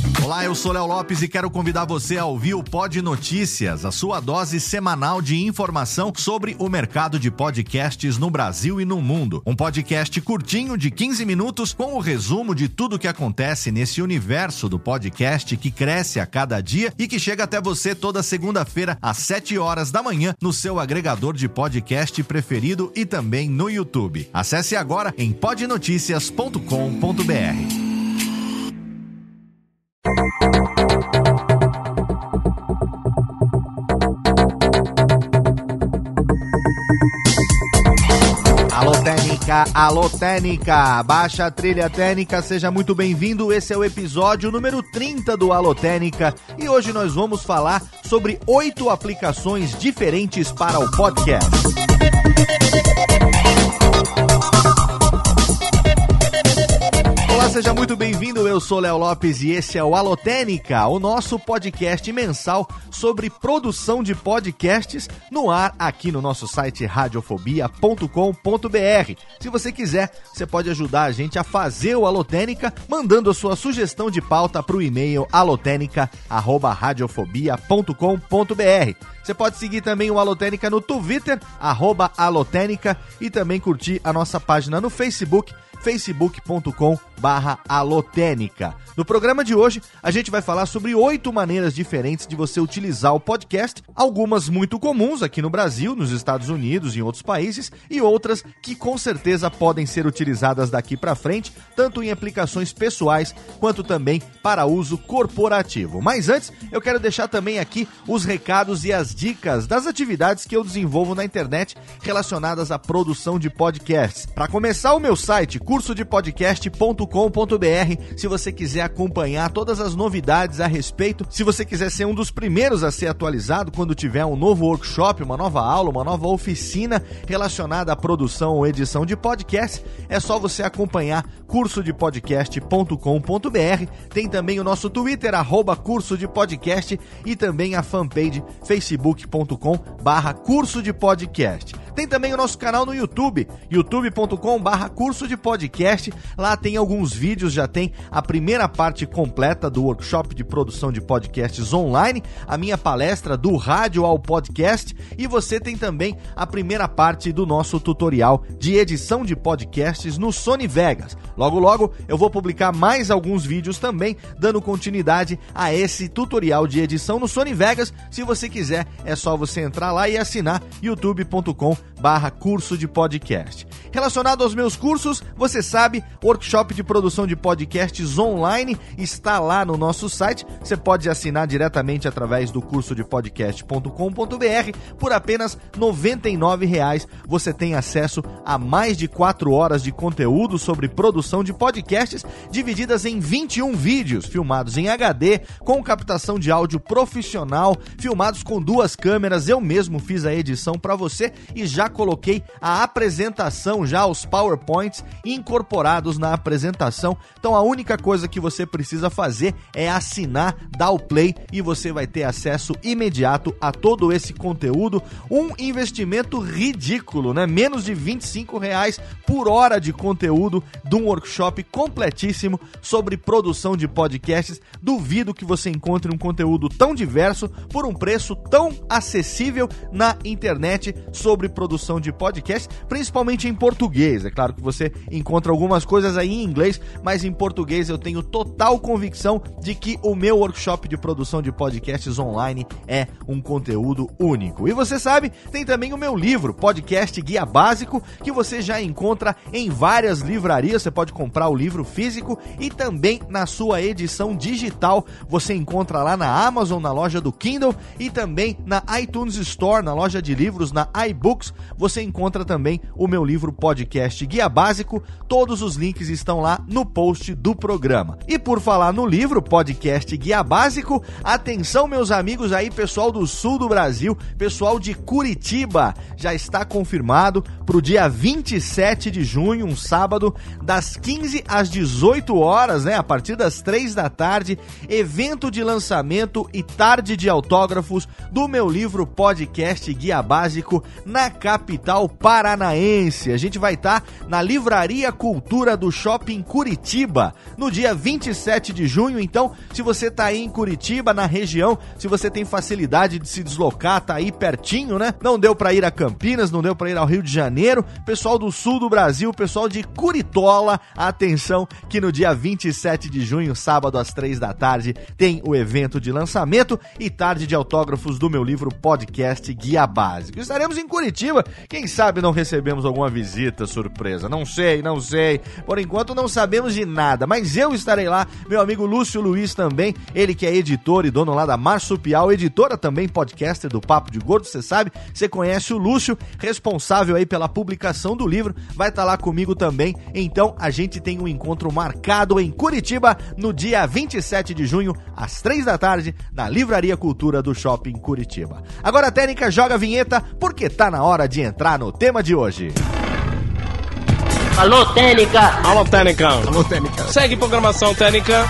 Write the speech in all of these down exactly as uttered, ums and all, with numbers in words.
Olá, eu sou Léo Lopes e quero convidar você a ouvir o Pod Notícias, a sua dose semanal de informação sobre o mercado de podcasts no Brasil e no mundo. Um podcast curtinho de quinze minutos com o resumo de tudo que acontece nesse universo do podcast que cresce a cada dia e que chega até você toda segunda-feira às sete horas da manhã no seu agregador de podcast preferido e também no YouTube. Acesse agora em pod noticias ponto com ponto b r. Alô Técnica, alô Técnica, baixa a trilha técnica, seja muito bem-vindo, esse é o episódio número trinta do Alô Técnica e hoje nós vamos falar sobre oito aplicações diferentes para o podcast. Olá, seja muito bem-vindo, eu sou Léo Lopes e esse é o Alô Técnica, o nosso podcast mensal sobre produção de podcasts no ar aqui no nosso site radiofobia ponto com ponto b r. Se você quiser, você pode ajudar a gente a fazer o Alô Técnica mandando a sua sugestão de pauta para o e-mail alotenica arroba radiofobia ponto com ponto b r. Você pode seguir também o Alô Técnica no Twitter, arroba alotécnica, e também curtir a nossa página no Facebook, facebook ponto com barra alotécnica. No programa de hoje, a gente vai falar sobre oito maneiras diferentes de você utilizar o podcast, algumas muito comuns aqui no Brasil, nos Estados Unidos e em outros países, e outras que com certeza podem ser utilizadas daqui para frente, tanto em aplicações pessoais, quanto também para uso corporativo. Mas antes, eu quero deixar também aqui os recados e as dicas das atividades que eu desenvolvo na internet relacionadas à produção de podcasts. Para começar, o meu site, curso de podcast ponto com ponto b r, se você quiser acompanhar todas as novidades a respeito, se você quiser ser um dos primeiros a ser atualizado quando tiver um novo workshop, uma nova aula, uma nova oficina relacionada à produção ou edição de podcast, é só você acompanhar curso de podcast ponto com ponto b r. Tem também o nosso Twitter, arroba curso de podcast, e também a fanpage facebook ponto com barra curso de podcast. Tem também o nosso canal no YouTube, youtube ponto com barra curso de podcast. Lá tem alguns vídeos, já tem a primeira parte completa do workshop de produção de podcasts online, a minha palestra do rádio ao podcast, e você tem também a primeira parte do nosso tutorial de edição de podcasts no Sony Vegas. Logo logo eu vou publicar mais alguns vídeos também, dando continuidade a esse tutorial de edição no Sony Vegas. Se você quiser, é só você entrar lá e assinar youtube ponto com barra curso de podcast. Relacionado aos meus cursos, você sabe, o workshop de produção de podcasts online está lá no nosso site. Você pode assinar diretamente através do curso de podcast ponto com ponto b r. Por apenas noventa e nove reais você tem acesso a mais de quatro horas de conteúdo sobre produção de podcasts, divididas em vinte e um vídeos, filmados em H D, com captação de áudio profissional, filmados com duas câmeras. Eu mesmo fiz a edição para você e já coloquei a apresentação, já os PowerPoints incorporados na apresentação. Então a única coisa que você precisa fazer é assinar, dar o play, e você vai ter acesso imediato a todo esse conteúdo. Um investimento ridículo, né? Menos de vinte e cinco reais por hora de conteúdo de um workshop completíssimo sobre produção de podcasts. Duvido que você encontre um conteúdo tão diverso por um preço tão acessível na internet sobre produção de podcasts, principalmente em português. É claro que você encontra algumas coisas aí em inglês, mas em português eu tenho total convicção de que o meu workshop de produção de podcasts online é um conteúdo único. E você sabe, tem também o meu livro, Podcast Guia Básico, que você já encontra em várias livrarias. Você pode comprar o livro físico e também na sua edição digital. Você encontra lá na Amazon, na loja do Kindle, e também na iTunes Store, na loja de livros, na iBooks. Você encontra também o meu livro Podcast Guia Básico. Todos os links estão lá no post do programa. E por falar no livro Podcast Guia Básico, atenção meus amigos aí, pessoal do sul do Brasil, pessoal de Curitiba, já está confirmado para o dia vinte e sete de junho, um sábado, das quinze às dezoito horas, né, a partir das três da tarde, evento de lançamento e tarde de autógrafos do meu livro Podcast Guia Básico na capital capital paranaense. A gente vai estar na Livraria Cultura do Shopping Curitiba, no dia vinte e sete de junho. Então, se você tá aí em Curitiba, na região, se você tem facilidade de se deslocar, tá aí pertinho, né? Não deu pra ir a Campinas, não deu pra ir ao Rio de Janeiro, pessoal do sul do Brasil, pessoal de Curitola, atenção que no dia vinte e sete de junho, sábado às três da tarde, tem o evento de lançamento e tarde de autógrafos do meu livro Podcast Guia Básico. Estaremos em Curitiba, quem sabe não recebemos alguma visita surpresa, não sei, não sei, por enquanto não sabemos de nada, mas eu estarei lá, meu amigo Lúcio Luiz também, ele que é editor e dono lá da Marsupial, editora também, podcaster do Papo de Gordo, você sabe, você conhece o Lúcio, responsável aí pela publicação do livro, vai estar lá comigo também, então a gente tem um encontro marcado em Curitiba no dia vinte e sete de junho, às três da tarde, na Livraria Cultura do Shopping Curitiba. Agora a Técnica joga a vinheta, porque tá na hora de entrar no tema de hoje. Alô, Técnica! Alô, Técnica! Alô, Técnica! Segue programação, Técnica!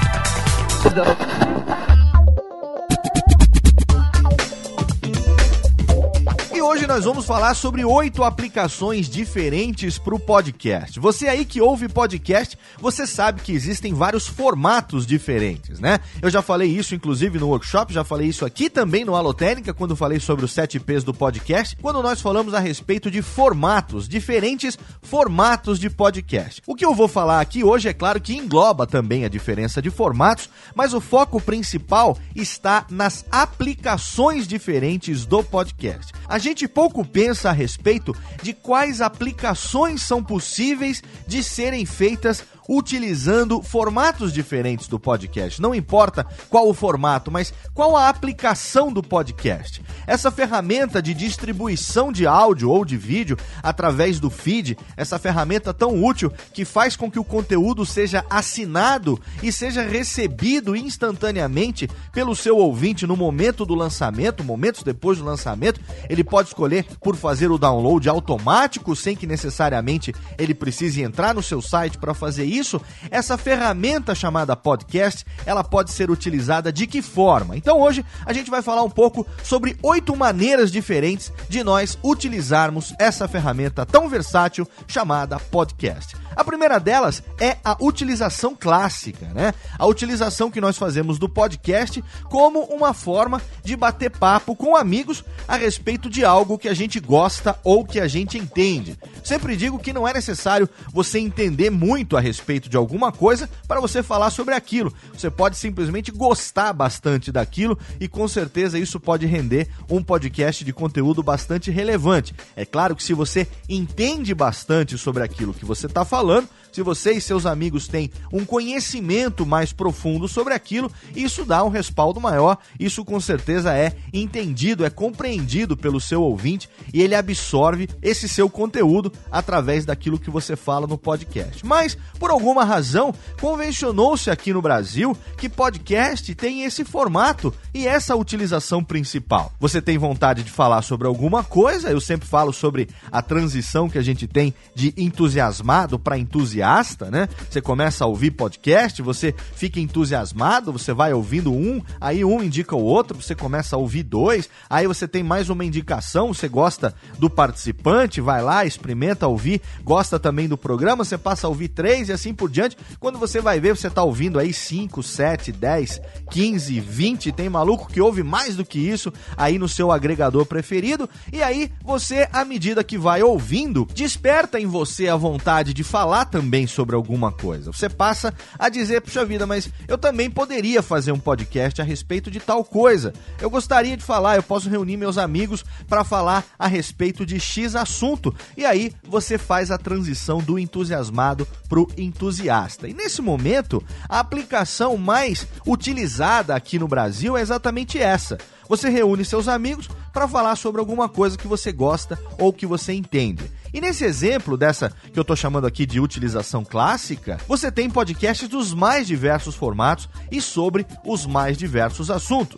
Hoje nós vamos falar sobre oito aplicações diferentes para o podcast. Você aí que ouve podcast, você sabe que existem vários formatos diferentes, né? Eu já falei isso, inclusive, no workshop, já falei isso aqui também no Alotênica, quando falei sobre os sete P's do podcast, quando nós falamos a respeito de formatos, diferentes formatos de podcast. O que eu vou falar aqui hoje, é claro que engloba também a diferença de formatos, mas o foco principal está nas aplicações diferentes do podcast. A gente pouco pensa a respeito de quais aplicações são possíveis de serem feitas utilizando formatos diferentes do podcast. Não importa qual o formato, mas qual a aplicação do podcast. Essa ferramenta de distribuição de áudio ou de vídeo através do feed, essa ferramenta tão útil que faz com que o conteúdo seja assinado e seja recebido instantaneamente pelo seu ouvinte no momento do lançamento, momentos depois do lançamento, ele pode escolher por fazer o download automático, sem que necessariamente ele precise entrar no seu site para fazer isso. Isso, essa ferramenta chamada podcast, ela pode ser utilizada de que forma? Então hoje a gente vai falar um pouco sobre oito maneiras diferentes de nós utilizarmos essa ferramenta tão versátil chamada podcast. A primeira delas é a utilização clássica, né? A utilização que nós fazemos do podcast como uma forma de bater papo com amigos a respeito de algo que a gente gosta ou que a gente entende. Sempre digo que não é necessário você entender muito a respeito de alguma coisa para você falar sobre aquilo. Você pode simplesmente gostar bastante daquilo e com certeza isso pode render um podcast de conteúdo bastante relevante. É claro que se você entende bastante sobre aquilo que você está falando, se você e seus amigos têm um conhecimento mais profundo sobre aquilo, isso dá um respaldo maior, isso com certeza é entendido, é compreendido pelo seu ouvinte e ele absorve esse seu conteúdo através daquilo que você fala no podcast. Mas, por alguma razão, convencionou-se aqui no Brasil que podcast tem esse formato e essa utilização principal. Você tem vontade de falar sobre alguma coisa, eu sempre falo sobre a transição que a gente tem de entusiasmado para entusiasta, né? Você começa a ouvir podcast, você fica entusiasmado, você vai ouvindo um, aí um indica o outro, você começa a ouvir dois, aí você tem mais uma indicação, você gosta do participante, vai lá, experimenta ouvir, gosta também do programa, você passa a ouvir três e assim por diante. Quando você vai ver, você tá ouvindo aí cinco, sete, dez, quinze, vinte, tem maluco que ouve mais do que isso aí no seu agregador preferido, e aí você, à medida que vai ouvindo, desperta em você a vontade de falar também sobre alguma coisa. Você passa a dizer, puxa vida, mas eu também poderia fazer um podcast a respeito de tal coisa. Eu gostaria de falar, eu posso reunir meus amigos para falar a respeito de X assunto. E aí você faz a transição do entusiasmado pro entusiasta. E nesse momento, a aplicação mais utilizada aqui no Brasil é exatamente essa. Você reúne seus amigos para falar sobre alguma coisa que você gosta ou que você entende. E nesse exemplo dessa que eu tô chamando aqui de utilização clássica, você tem podcasts dos mais diversos formatos e sobre os mais diversos assuntos.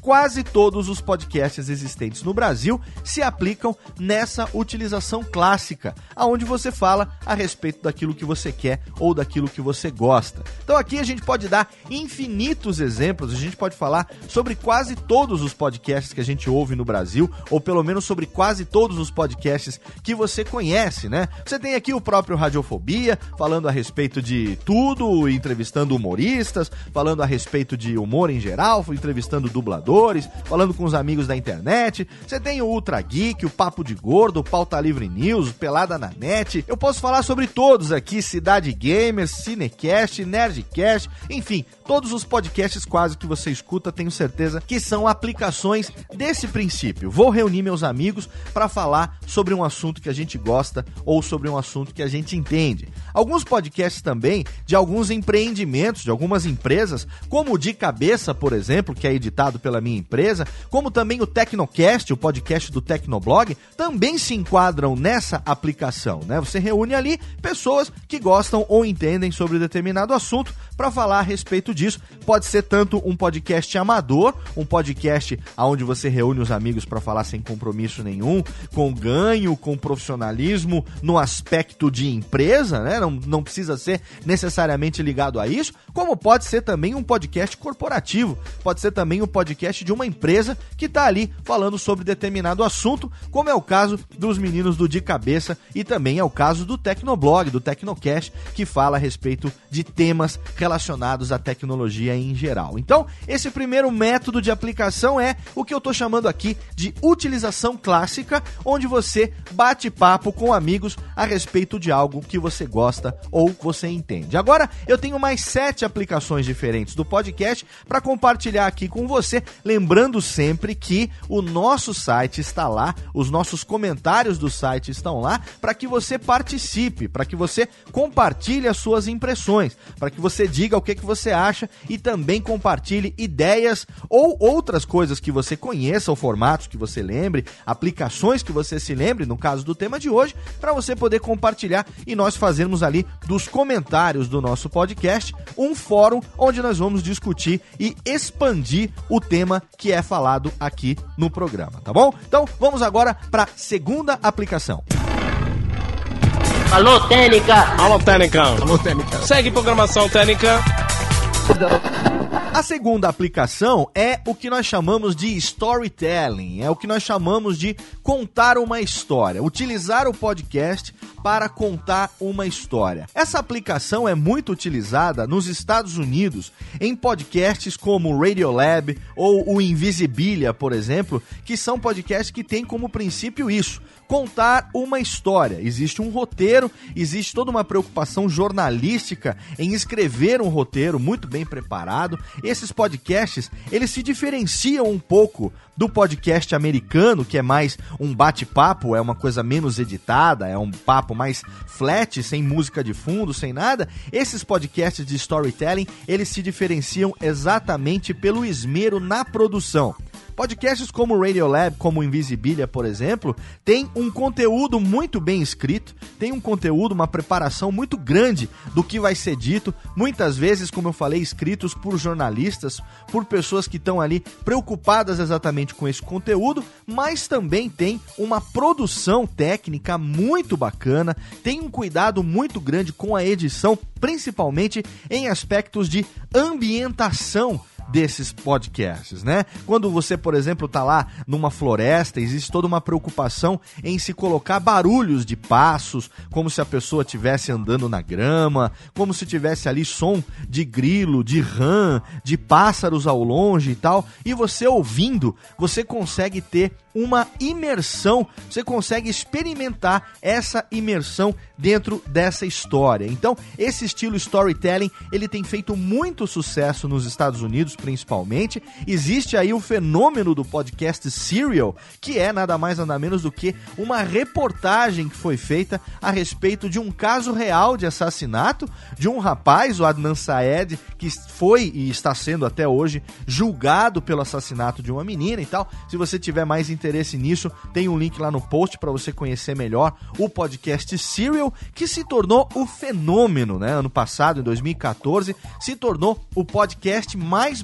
quase todos os podcasts existentes no Brasil se aplicam nessa utilização clássica, aonde você fala a respeito daquilo que você quer ou daquilo que você gosta. Então aqui a gente pode dar infinitos exemplos, a gente pode falar sobre quase todos os podcasts que a gente ouve no Brasil, ou pelo menos sobre quase todos os podcasts que você conhece, né? Você tem aqui o próprio Radiofobia, falando a respeito de tudo, entrevistando humoristas, falando a respeito de humor em geral, entrevistando dubladores, falando com os amigos da internet. Você tem o Ultra Geek, o Papo de Gordo, o Pauta Livre News, o Pelada na Net. Eu posso falar sobre todos aqui, Cidade Gamers, Cinecast, Nerdcast, enfim, todos os podcasts quase que você escuta, tenho certeza que são aplicações desse princípio. Vou reunir meus amigos para falar sobre um assunto que a gente gosta ou sobre um assunto que a gente entende. Alguns podcasts também de alguns empreendimentos, de algumas empresas, como o De Cabeça, por exemplo, que é editado pela minha empresa, como também o Tecnocast, o podcast do Tecnoblog, também se enquadram nessa aplicação, né? Você reúne ali pessoas que gostam ou entendem sobre determinado assunto para falar a respeito disso. Pode ser tanto um podcast amador, um podcast onde você reúne os amigos para falar sem compromisso nenhum, com ganho, com profissionalismo no aspecto de empresa, né? Não, não precisa ser necessariamente ligado a isso, como pode ser também um podcast corporativo, pode ser também um podcast de uma empresa que está ali falando sobre determinado assunto, como é o caso dos meninos do De Cabeça e também é o caso do Tecnoblog, do Tecnocast, que fala a respeito de temas relacionados à tecnologia em geral. Então, esse primeiro método de aplicação é o que eu estou chamando aqui de utilização clássica, onde você bate papo com amigos a respeito de algo que você gosta ou você entende. Agora, eu tenho mais sete aplicações diferentes do podcast para compartilhar aqui com você, lembrando sempre que o nosso site está lá, os nossos comentários do site estão lá, para que você participe, para que você compartilhe as suas impressões, para que você diga o que, que você acha e também compartilhe ideias ou outras coisas que você conheça, ou formatos que você lembre, aplicações que você se lembre, no caso do tema de hoje, para você poder compartilhar e nós fazermos ali dos comentários do nosso podcast um fórum onde nós vamos discutir e expandir o tema que é falado aqui no programa, tá bom? Então vamos agora para a segunda aplicação. Alô, Técnica! Alô, Técnica! Alô, Técnica! Segue programação Técnica! A segunda aplicação é o que nós chamamos de storytelling, é o que nós chamamos de contar uma história, utilizar o podcast para contar uma história. Essa aplicação é muito utilizada nos Estados Unidos em podcasts como o Radiolab ou o Invisibilia, por exemplo, que são podcasts que têm como princípio isso, contar uma história. Existe um roteiro, existe toda uma preocupação jornalística em escrever um roteiro muito bem preparado. Esses podcasts, eles se diferenciam um pouco do podcast americano, que é mais um bate-papo, é uma coisa menos editada, é um papo mais flat, sem música de fundo, sem nada. Esses podcasts de storytelling, eles se diferenciam exatamente pelo esmero na produção. Podcasts como o Radiolab, como o Invisibilia, por exemplo, tem um conteúdo muito bem escrito, tem um conteúdo, uma preparação muito grande do que vai ser dito, muitas vezes, como eu falei, escritos por jornalistas, por pessoas que estão ali preocupadas exatamente com esse conteúdo, mas também tem uma produção técnica muito bacana, tem um cuidado muito grande com a edição, principalmente em aspectos de ambientação desses podcasts, né? Quando você, por exemplo, tá lá numa floresta, existe toda uma preocupação em se colocar barulhos de passos, como se a pessoa estivesse andando na grama, como se tivesse ali som de grilo, de rã, de pássaros ao longe e tal, e você ouvindo, você consegue ter uma imersão, você consegue experimentar essa imersão dentro dessa história. Então, esse estilo storytelling, ele tem feito muito sucesso nos Estados Unidos, principalmente. Existe aí o fenômeno do podcast Serial, que é nada mais nada menos do que uma reportagem que foi feita a respeito de um caso real de assassinato de um rapaz, o Adnan Syed, que foi e está sendo até hoje julgado pelo assassinato de uma menina e tal. Se você tiver mais interesse nisso, tem um link lá no post para você conhecer melhor o podcast Serial, que se tornou o fenômeno, né? Ano passado, em dois mil e quatorze, se tornou o podcast mais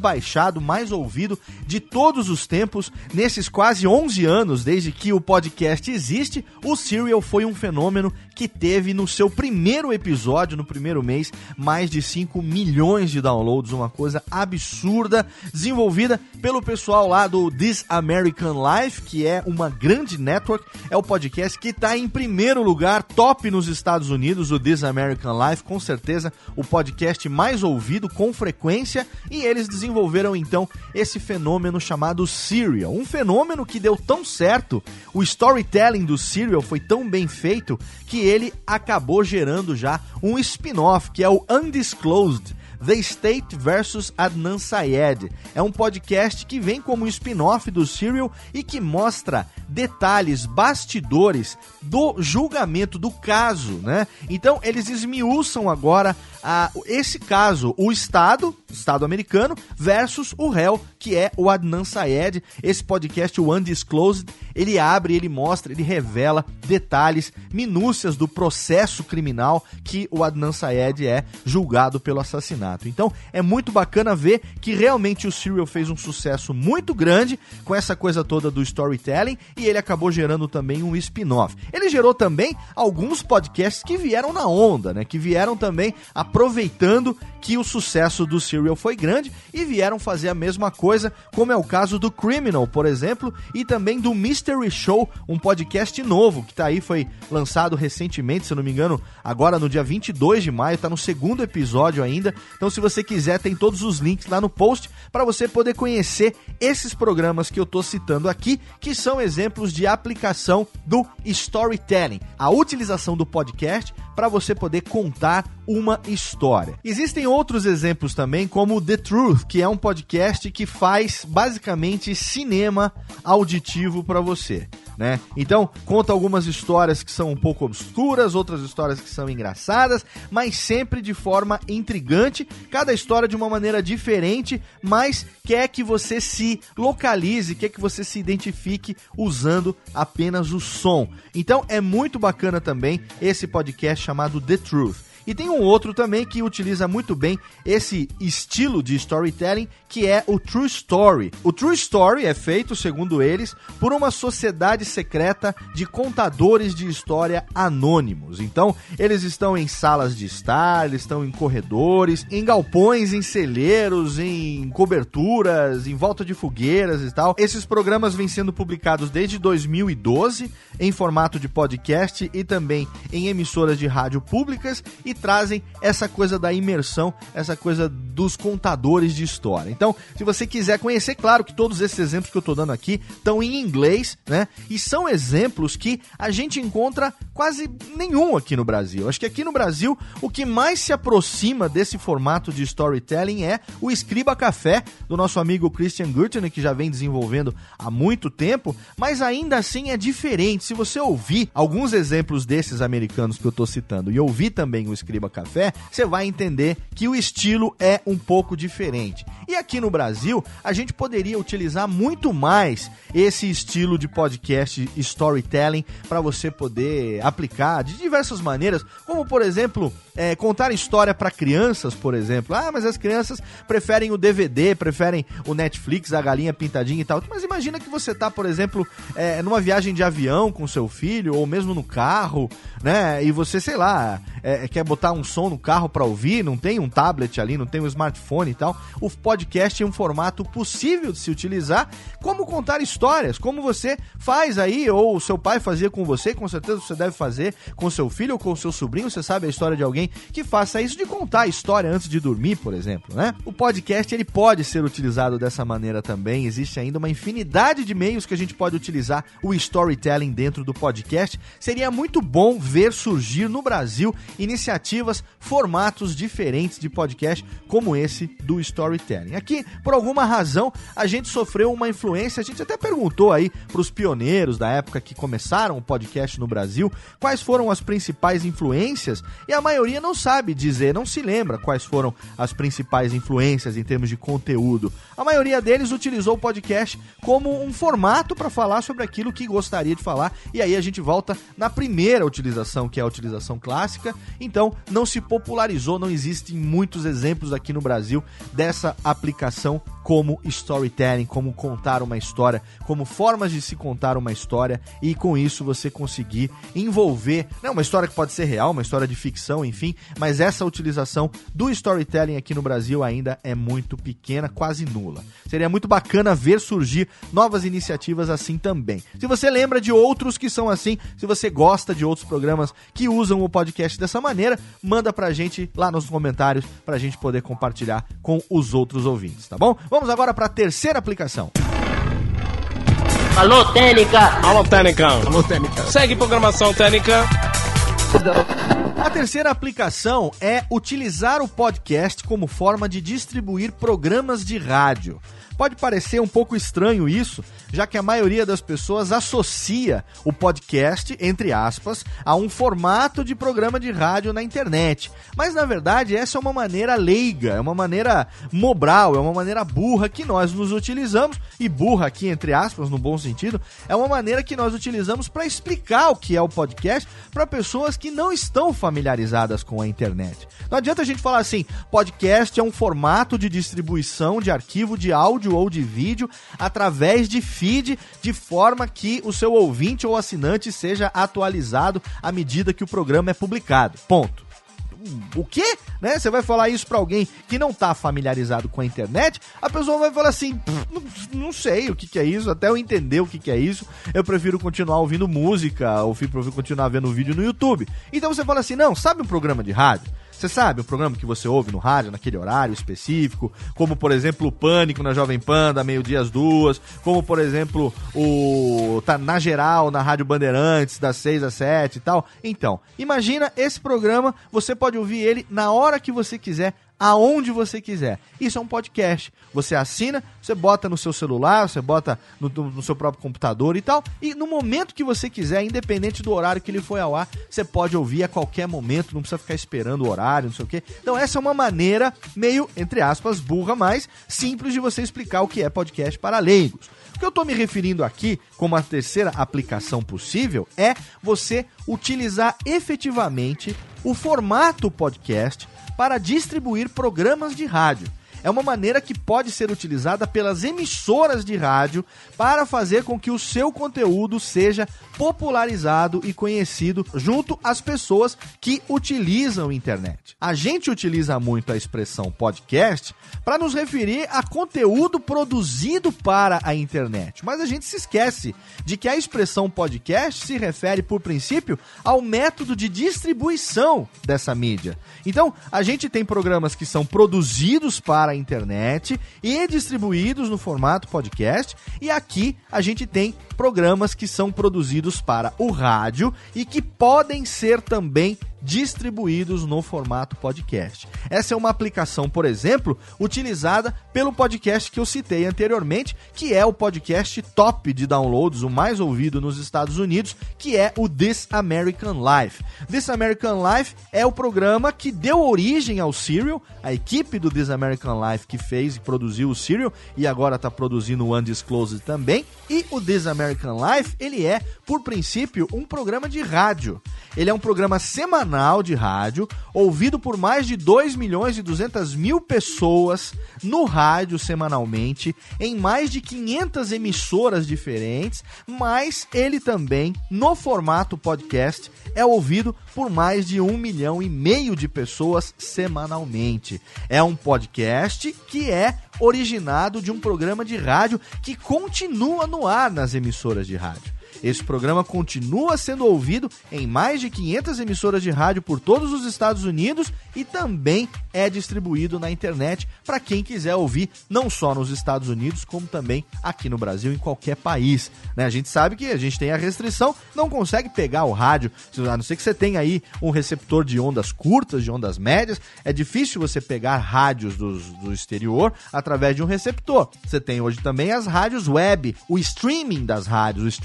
baixado, mais ouvido de todos os tempos. Nesses quase onze anos desde que o podcast existe, o Serial foi um fenômeno que teve no seu primeiro episódio, no primeiro mês, mais de cinco milhões de downloads, uma coisa absurda, desenvolvida pelo pessoal lá do This American Life, que é uma grande network, é o podcast que está em primeiro lugar, top nos Estados Unidos, o This American Life, com certeza o podcast mais ouvido com frequência, e eles desenvolveram então esse fenômeno chamado Serial, um fenômeno que deu tão certo, o storytelling do Serial foi tão bem feito, que ele acabou gerando já um spin-off, que é o Undisclosed, The State versus Adnan Syed. É um podcast que vem como um spin-off do Serial e que mostra detalhes, bastidores do julgamento, do caso, né? Então, eles esmiuçam agora ah, esse caso, o Estado, Estado americano, versus o réu, que é o Adnan Syed. Esse podcast, o Undisclosed, ele abre, ele mostra, ele revela detalhes, minúcias do processo criminal que o Adnan Syed é julgado pelo assassinato. Então, é muito bacana ver que realmente o Serial fez um sucesso muito grande com essa coisa toda do storytelling e ele acabou gerando também um spin-off. Ele gerou também alguns podcasts que vieram na onda, né? Que vieram também aproveitando que o sucesso do Serial foi grande e vieram fazer a mesma coisa, como é o caso do Criminal, por exemplo, e também do Mystery Show, um podcast novo que tá aí, foi lançado recentemente, se eu não me engano, agora no dia vinte e dois de maio, tá no segundo episódio ainda. Então, se você quiser, tem todos os links lá no post para você poder conhecer esses programas que eu tô citando aqui, que são exemplos de aplicação do storytelling, a utilização do podcast para você poder contar uma história. Existem outros exemplos também, como The Truth, que é um podcast que faz basicamente cinema auditivo para você, né? Então, conta algumas histórias que são um pouco obscuras, outras histórias que são engraçadas, mas sempre de forma intrigante, cada história de uma maneira diferente, mas quer que você se localize, quer que você se identifique usando apenas o som. Então, é muito bacana também esse podcast chamado The Truth. E tem um outro também que utiliza muito bem esse estilo de storytelling, que é o True Story. O True Story é feito, segundo eles, por uma sociedade secreta de contadores de história anônimos. Então, eles estão em salas de estar, eles estão em corredores, em galpões, em celeiros, em coberturas, em volta de fogueiras e tal. Esses programas vêm sendo publicados desde dois mil e doze, em formato de podcast e também em emissoras de rádio públicas, e trazem essa coisa da imersão, essa coisa dos contadores de história. Então, se você quiser conhecer, claro que todos esses exemplos que eu estou dando aqui estão em inglês, né? E são exemplos que a gente encontra quase nenhum aqui no Brasil. Acho que aqui no Brasil, o que mais se aproxima desse formato de storytelling é o Escriba Café, do nosso amigo Christian Gürtner, que já vem desenvolvendo há muito tempo, mas ainda assim é diferente. Se você ouvir alguns exemplos desses americanos que eu estou citando e ouvir também o Escriba Café, você vai entender que o estilo é um pouco diferente. E aqui no Brasil, a gente poderia utilizar muito mais esse estilo de podcast storytelling para você poder aplicar de diversas maneiras, como por exemplo, é, contar história para crianças, por exemplo. Ah, mas as crianças preferem o D V D, preferem o Netflix, a galinha pintadinha e tal. Mas imagina que você tá, por exemplo, é, numa viagem de avião com seu filho, ou mesmo no carro, né? E você, sei lá, é, quer botar um som no carro para ouvir, não tem um tablet ali, não tem um smartphone e tal. O podcast é um formato possível de se utilizar, como contar histórias, como você faz aí, ou o seu pai fazia com você, com certeza você deve fazer com seu filho ou com seu sobrinho. Você sabe a história de alguém que faça isso, de contar a história antes de dormir, por exemplo, né? O podcast, ele pode ser utilizado dessa maneira também. Existe ainda uma infinidade de meios que a gente pode utilizar o storytelling dentro do podcast. Seria muito bom ver surgir no Brasil iniciativas, formatos diferentes de podcast como esse do storytelling. Aqui, por alguma razão, a gente sofreu uma influência, a gente até perguntou aí para os pioneiros da época que começaram o podcast no Brasil, quais foram as principais influências, e a maioria não sabe dizer, não se lembra quais foram as principais influências em termos de conteúdo. A maioria deles utilizou o podcast como um formato para falar sobre aquilo que gostaria de falar, e aí a gente volta na primeira utilização, que é a utilização clássica. Então, não se popularizou, não existem muitos exemplos aqui no Brasil dessa aplicação como storytelling, como contar uma história, como formas de se contar uma história e com isso você conseguir envolver, né, uma história que pode ser real, uma história de ficção, enfim, mas essa utilização do storytelling aqui no Brasil ainda é muito pequena, quase nula. Seria muito bacana ver surgir novas iniciativas assim também. Se você lembra de outros que são assim, se você gosta de outros programas que usam o podcast dessa maneira, manda pra gente lá nos comentários pra gente poder compartilhar com os outros ouvintes, tá bom? Vamos agora pra terceira aplicação. Alô, Técnica! Alô, Técnica! Alô, Técnica! Segue programação Técnica! A terceira aplicação é utilizar o podcast como forma de distribuir programas de rádio. Pode parecer um pouco estranho isso, já que a maioria das pessoas associa o podcast, entre aspas, a um formato de programa de rádio na internet. Mas, na verdade, essa é uma maneira leiga, é uma maneira mobral, é uma maneira burra que nós nos utilizamos, e burra aqui, entre aspas, no bom sentido, é uma maneira que nós utilizamos para explicar o que é o podcast para pessoas que não estão familiarizadas com a internet. Não adianta a gente falar assim, podcast é um formato de distribuição de arquivo de áudio ou de vídeo através de feed, de forma que o seu ouvinte ou assinante seja atualizado à medida que o programa é publicado. Ponto. O quê? Né? Você vai falar isso pra alguém que não tá familiarizado com a internet, a pessoa vai falar assim, não, não sei o que, que é isso, até eu entender o que, que é isso, eu prefiro continuar ouvindo música, ou prefiro continuar vendo vídeo no YouTube. Então você fala assim, não, sabe um programa de rádio? Você sabe o programa que você ouve no rádio, naquele horário específico, como, por exemplo, o Pânico na Jovem Pan, da meio-dia às duas, como, por exemplo, o tá na geral, na Rádio Bandeirantes, das seis às sete e tal. Então, imagina esse programa, você pode ouvir ele na hora que você quiser, aonde você quiser. Isso é um podcast. Você assina, você bota no seu celular, você bota no, no seu próprio computador e tal, e no momento que você quiser, independente do horário que ele foi ao ar, você pode ouvir a qualquer momento, não precisa ficar esperando o horário, não sei o quê. Então essa é uma maneira meio, entre aspas, burra, mas simples de você explicar o que é podcast para leigos. O que eu estou me referindo aqui, como a terceira aplicação possível, é você utilizar efetivamente o formato podcast para distribuir programas de rádio. É uma maneira que pode ser utilizada pelas emissoras de rádio para fazer com que o seu conteúdo seja popularizado e conhecido junto às pessoas que utilizam a internet. A gente utiliza muito a expressão podcast para nos referir a conteúdo produzido para a internet, mas a gente se esquece de que a expressão podcast se refere, por princípio, ao método de distribuição dessa mídia. Então, a gente tem programas que são produzidos para a internet e distribuídos no formato podcast, e aqui a gente tem programas que são produzidos para o rádio e que podem ser também distribuídos no formato podcast. Essa é uma aplicação, por exemplo, utilizada pelo podcast que eu citei anteriormente, que é o podcast top de downloads, o mais ouvido nos Estados Unidos, que é o This American Life. This American Life é o programa que deu origem ao Serial, a equipe do This American Life que fez e produziu o Serial e agora está produzindo o Undisclosed também. E o This American Life, ele é, por princípio, um programa de rádio. Ele é um programa semanal de rádio, ouvido por mais de dois milhões e duzentas mil pessoas no rádio semanalmente, em mais de quinhentas emissoras diferentes, mas ele também, no formato podcast, é ouvido por mais de um milhão e meio de pessoas semanalmente. É um podcast que é originado de um programa de rádio que continua no ar nas emissoras de rádio. Esse programa continua sendo ouvido em mais de quinhentas emissoras de rádio por todos os Estados Unidos e também é distribuído na internet para quem quiser ouvir, não só nos Estados Unidos, como também aqui no Brasil, em qualquer país. Né? A gente sabe que a gente tem a restrição, não consegue pegar o rádio, a não ser que você tenha aí um receptor de ondas curtas, de ondas médias, é difícil você pegar rádios do, do exterior através de um receptor. Você tem hoje também as rádios web, o streaming das rádios, o streaming dos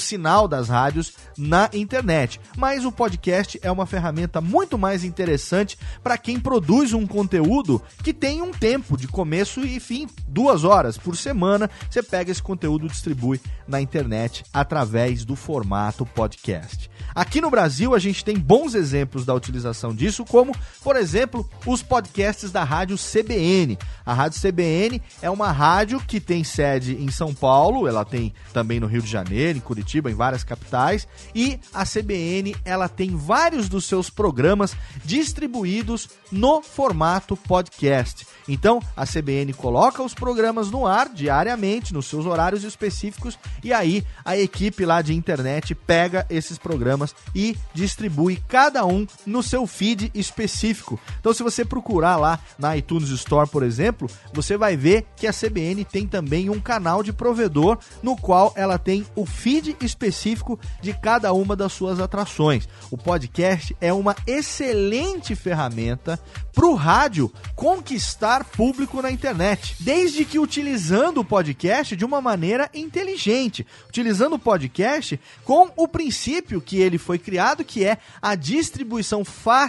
sinal das rádios na internet. Mas o podcast é uma ferramenta muito mais interessante para quem produz um conteúdo que tem um tempo de começo e fim, duas horas por semana. Você pega esse conteúdo e distribui na internet através do formato podcast. Aqui no Brasil, a gente tem bons exemplos da utilização disso, como, por exemplo, os podcasts da Rádio C B N. A Rádio C B N é uma rádio que tem sede em São Paulo, ela tem também no Rio de Janeiro, em Curitiba, em várias capitais, e a C B N, ela tem vários dos seus programas distribuídos no formato podcast. Então, a C B N coloca os programas no ar diariamente, nos seus horários específicos, e aí a equipe lá de internet pega esses programas e distribui cada um no seu feed específico. Então, se você procurar lá na iTunes Store, por exemplo, você vai ver que a C B N tem também um canal de provedor no qual ela tem o feed específico de cada uma das suas atrações. O podcast é uma excelente ferramenta para o rádio conquistar público na internet, desde que utilizando o podcast de uma maneira inteligente, utilizando o podcast com o princípio que ele foi criado, que é a distribuição,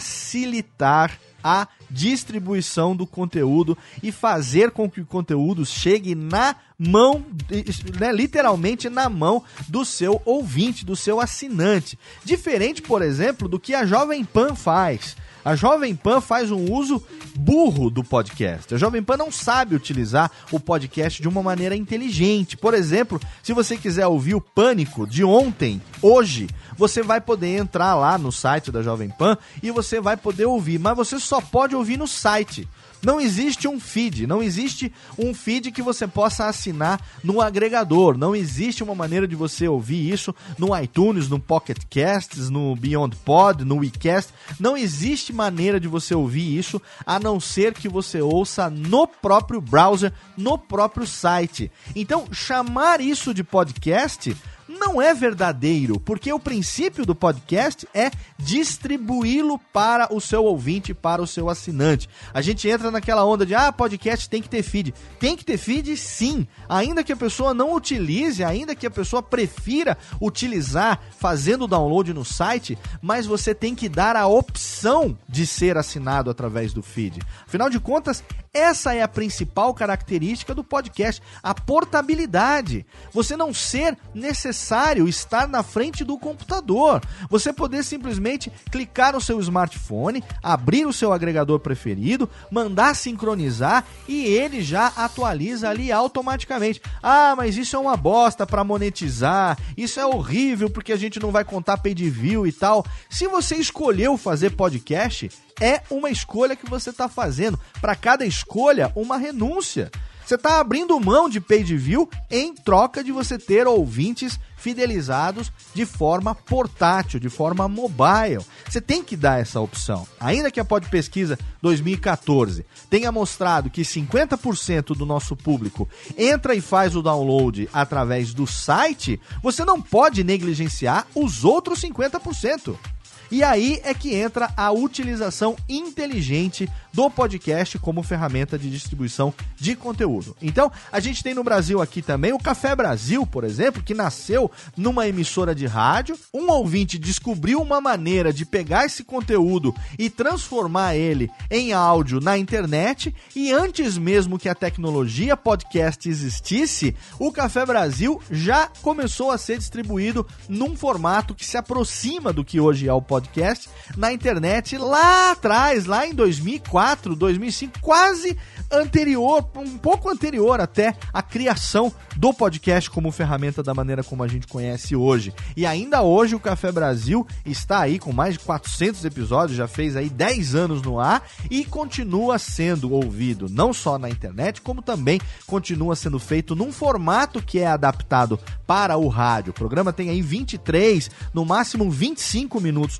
facilitar a distribuição do conteúdo e fazer com que o conteúdo chegue na mão, né, literalmente na mão do seu ouvinte, do seu assinante. Diferente, por exemplo, do que a Jovem Pan faz. A Jovem Pan faz um uso burro do podcast. A Jovem Pan não sabe utilizar o podcast de uma maneira inteligente. Por exemplo, se você quiser ouvir o Pânico de ontem, hoje, você vai poder entrar lá no site da Jovem Pan e você vai poder ouvir, mas você só pode ouvir no site. Não existe um feed, não existe um feed que você possa assinar no agregador, não existe uma maneira de você ouvir isso no iTunes, no Pocket Casts, no Beyond Pod, no WeCast, não existe maneira de você ouvir isso a não ser que você ouça no próprio browser, no próprio site. Então, chamar isso de podcast não é verdadeiro, porque o princípio do podcast é distribuí-lo para o seu ouvinte, para o seu assinante. A gente entra naquela onda de, ah, podcast tem que ter feed. Tem que ter feed, sim. Ainda que a pessoa não utilize, ainda que a pessoa prefira utilizar fazendo o download no site, mas você tem que dar a opção de ser assinado através do feed. Afinal de contas, essa é a principal característica do podcast, a portabilidade. Você não ser necessário estar na frente do computador. Você poder simplesmente clicar no seu smartphone, abrir o seu agregador preferido, mandar sincronizar e ele já atualiza ali automaticamente. Ah, mas isso é uma bosta para monetizar, isso é horrível porque a gente não vai contar page view e tal. Se você escolheu fazer podcast, é uma escolha que você está fazendo. Para cada escolha, uma renúncia. Você está abrindo mão de page view em troca de você ter ouvintes fidelizados de forma portátil, de forma mobile. Você tem que dar essa opção. Ainda que a Pod Pesquisa dois mil e catorze tenha mostrado que cinquenta por cento do nosso público entra e faz o download através do site, você não pode negligenciar os outros cinquenta por cento. E aí é que entra a utilização inteligente do podcast como ferramenta de distribuição de conteúdo. Então, a gente tem no Brasil aqui também o Café Brasil, por exemplo, que nasceu numa emissora de rádio. Um ouvinte descobriu uma maneira de pegar esse conteúdo e transformar ele em áudio na internet, e antes mesmo que a tecnologia podcast existisse, o Café Brasil já começou a ser distribuído num formato que se aproxima do que hoje é o podcast podcast na internet lá atrás, lá em dois mil e quatro, dois mil e cinco, quase anterior, um pouco anterior até a criação do podcast como ferramenta da maneira como a gente conhece hoje. E ainda hoje o Café Brasil está aí com mais de quatrocentos episódios, já fez aí dez anos no ar e continua sendo ouvido não só na internet, como também continua sendo feito num formato que é adaptado para o rádio. O programa tem aí vinte e três, no máximo vinte e cinco minutos de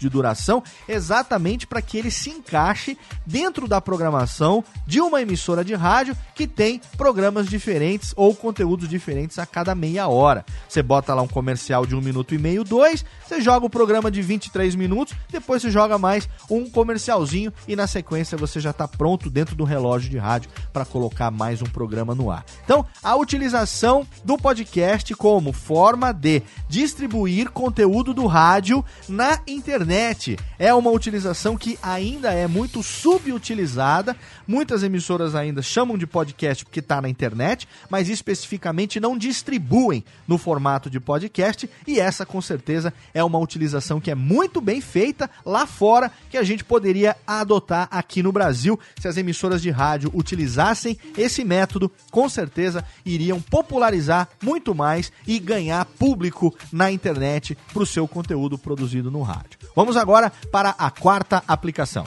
de duração, exatamente para que ele se encaixe dentro da programação de uma emissora de rádio que tem programas diferentes ou conteúdos diferentes a cada meia hora. Você bota lá um comercial de um minuto e meio, dois, você joga o programa de vinte e três minutos, depois você joga mais um comercialzinho e na sequência você já está pronto dentro do relógio de rádio para colocar mais um programa no ar. Então, a utilização do podcast como forma de distribuir conteúdo do rádio na internet é uma utilização que ainda é muito subutilizada. Muitas emissoras ainda chamam de podcast porque está na internet, mas especificamente não distribuem no formato de podcast, e essa com certeza é uma utilização que é muito bem feita lá fora, que a gente poderia adotar aqui no Brasil. Se as emissoras de rádio utilizassem esse método, com certeza iriam popularizar muito mais e ganhar público na internet para o seu conteúdo produzido no rádio. Vamos agora para a quarta aplicação.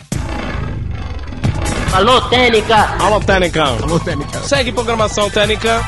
Alô, Técnica! Alô, Técnica! Alô, Técnica! Segue programação Técnica.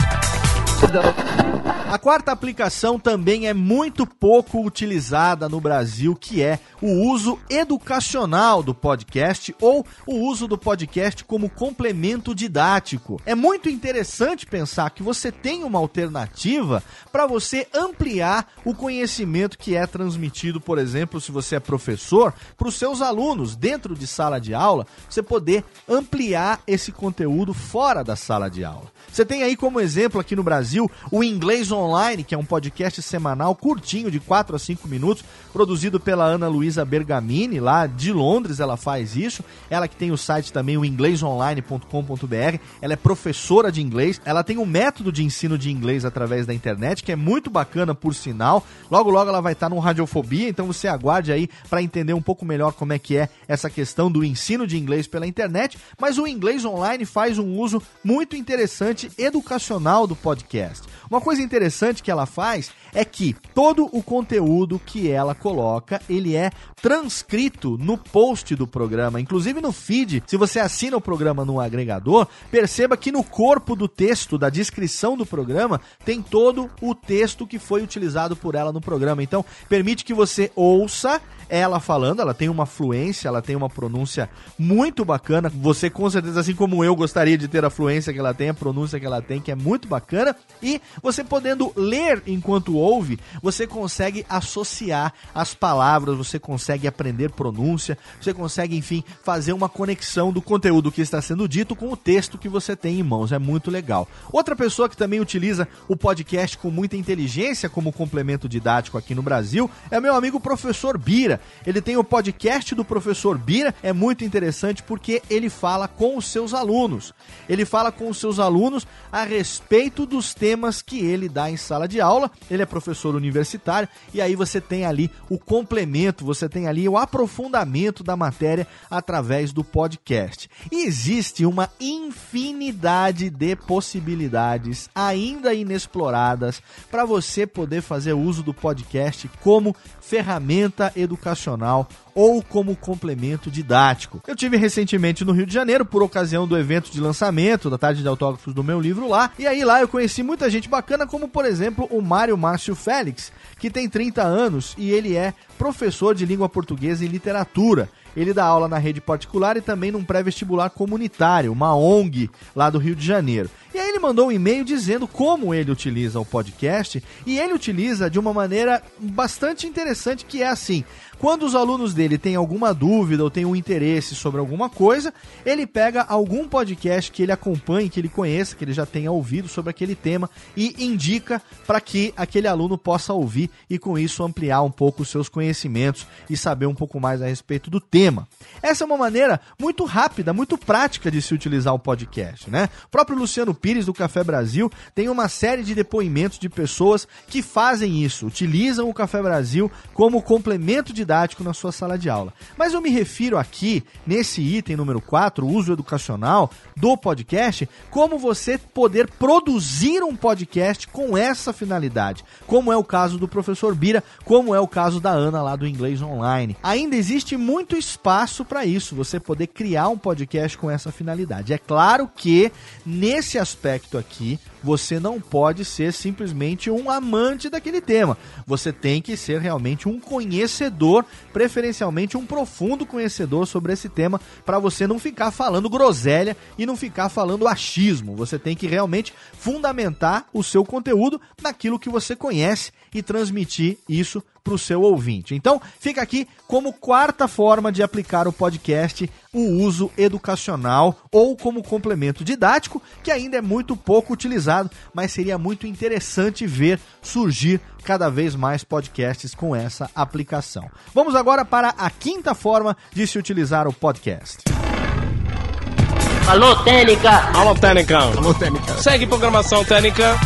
A quarta aplicação também é muito pouco utilizada no Brasil, que é o uso educacional do podcast ou o uso do podcast como complemento didático. É muito interessante pensar que você tem uma alternativa para você ampliar o conhecimento que é transmitido, por exemplo, se você é professor, para os seus alunos dentro de sala de aula, você poder ampliar esse conteúdo fora da sala de aula. Você tem aí como exemplo aqui no Brasil o Inglês Online, que é um podcast semanal curtinho de quatro a cinco minutos, produzido pela Ana Luísa Bergamini, lá de Londres ela faz isso. Ela que tem o site também, o inglês online ponto com ponto b r, ela é professora de inglês, ela tem um método de ensino de inglês através da internet, que é muito bacana por sinal. Logo logo ela vai estar no Radiofobia, então você aguarde aí para entender um pouco melhor como é que é essa questão do ensino de inglês pela internet, mas o Inglês Online faz um uso muito interessante educacional do podcast. Uma coisa interessante que ela faz é que todo o conteúdo que ela coloca, ele é transcrito no post do programa, inclusive no feed. Se você assina o programa no agregador, perceba que no corpo do texto, da descrição do programa, tem todo o texto que foi utilizado por ela no programa. Então, permite que você ouça ela falando, ela tem uma fluência, ela tem uma pronúncia muito bacana. Você, com certeza, assim como eu, gostaria de ter a fluência que ela tem, a pronúncia que ela tem, que é muito bacana. E você podendo ler enquanto ouve, você consegue associar as palavras, você consegue aprender pronúncia, você consegue, enfim, fazer uma conexão do conteúdo que está sendo dito com o texto que você tem em mãos. É muito legal. Outra pessoa que também utiliza o podcast com muita inteligência como complemento didático aqui no Brasil é meu amigo Professor Bira. Ele tem o podcast do Professor Bira, é muito interessante porque ele fala com os seus alunos. Ele fala com os seus alunos a respeito dos temas que ele dá em sala de aula. Ele é professor universitário e aí você tem ali o complemento, você tem ali o aprofundamento da matéria através do podcast. E existe uma infinidade de possibilidades ainda inexploradas para você poder fazer uso do podcast como ferramenta educacional ou como complemento didático. Eu tive recentemente no Rio de Janeiro, por ocasião do evento de lançamento da Tarde de Autógrafos do meu livro lá, e aí lá eu conheci muita gente bacana, como por exemplo o Mário Márcio Félix, que tem trinta anos e ele é professor de língua portuguesa e literatura. Ele dá aula na rede particular e também num pré-vestibular comunitário, uma O N G lá do Rio de Janeiro. E aí ele mandou um e-mail dizendo como ele utiliza o podcast, e ele utiliza de uma maneira bastante interessante, que é assim: quando os alunos dele têm alguma dúvida ou têm um interesse sobre alguma coisa, ele pega algum podcast que ele acompanhe, que ele conheça, que ele já tenha ouvido sobre aquele tema e indica para que aquele aluno possa ouvir e com isso ampliar um pouco os seus conhecimentos e saber um pouco mais a respeito do tema. Essa é uma maneira muito rápida, muito prática de se utilizar o podcast, né? O próprio Luciano Pires do Café Brasil tem uma série de depoimentos de pessoas que fazem isso, utilizam o Café Brasil como complemento didático na sua sala de aula. Mas eu me refiro aqui, nesse item número quatro, o uso educacional do podcast, como você poder produzir um podcast com essa finalidade, como é o caso do Professor Bira, como é o caso da Ana lá do Inglês Online. Ainda existe muito espaço espaço para isso, você poder criar um podcast com essa finalidade. É claro que, nesse aspecto aqui, você não pode ser simplesmente um amante daquele tema. Você tem que ser realmente um conhecedor, preferencialmente um profundo conhecedor sobre esse tema, para você não ficar falando groselha e não ficar falando achismo. Você tem que realmente fundamentar o seu conteúdo naquilo que você conhece e transmitir isso para o seu ouvinte. Então, fica aqui como quarta forma de aplicar o podcast, o uso educacional ou como complemento didático, que ainda é muito pouco utilizado, mas seria muito interessante ver surgir cada vez mais podcasts com essa aplicação. Vamos agora para a quinta forma de se utilizar o podcast. Alô, Técnica! Alô, Técnica! Alô, Técnica! Segue programação Técnica!